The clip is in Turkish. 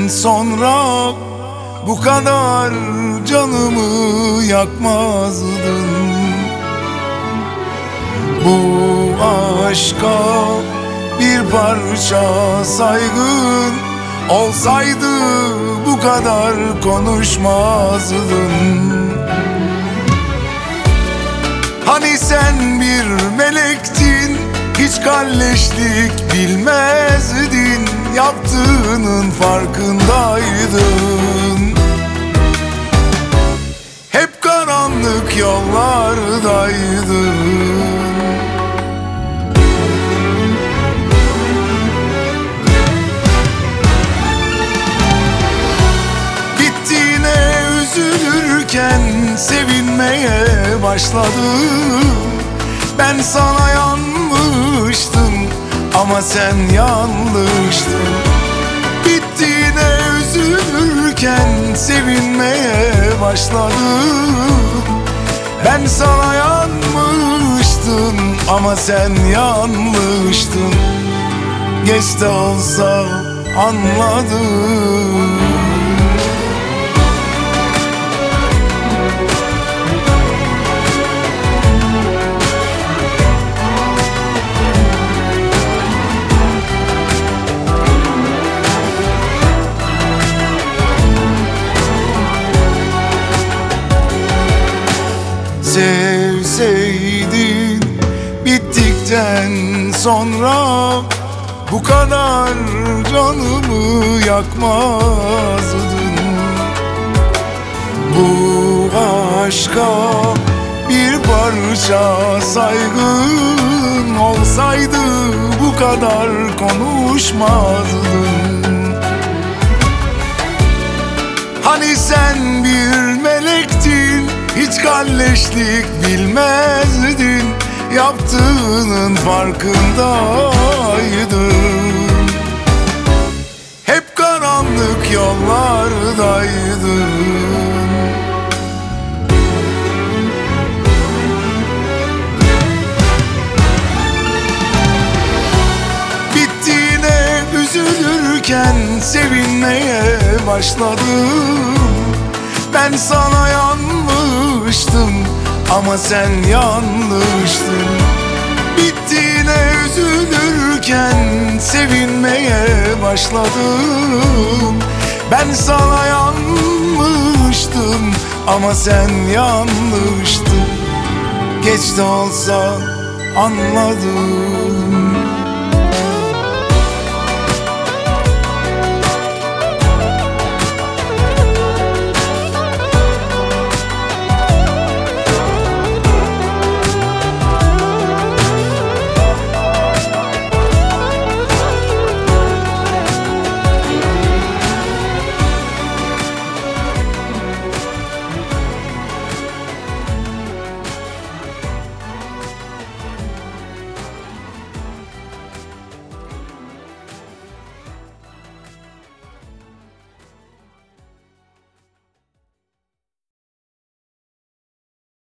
sonra bu kadar canımı yakmazdın. Bu aşka bir parça saygın olsaydı bu kadar konuşmazdın. Hani sen bir melektin, hiç kalleşlik bilmezdin, yaptığının farkındaydın. Hep karanlık yollardaydın. Bittiğine üzülürken sevinmeye başladım. Ben sana yanmıştım ama sen yanlıştın. Bittiğine üzülürken sevinmeye başladım. Ben sana yanmıştım ama sen yanlıştın. Geç de olsa anladım. Sevseydin bittikten sonra bu kadar canımı yakmazdın. Bu aşka bir parça saygın olsaydı bu kadar konuşmazdın. Hani sen bir melektin, hiç kalleşlik bilmezdin, yaptığının farkındaydın. Hep karanlık yollardaydın. Bittiğine üzülürken sevinmeye başladım. Ben sana yanmıştım ama sen yanlıştın. Bittiğine üzülürken sevinmeye başladım. Ben sana yanmıştım ama sen yanlıştın. Geç de olsa anladım.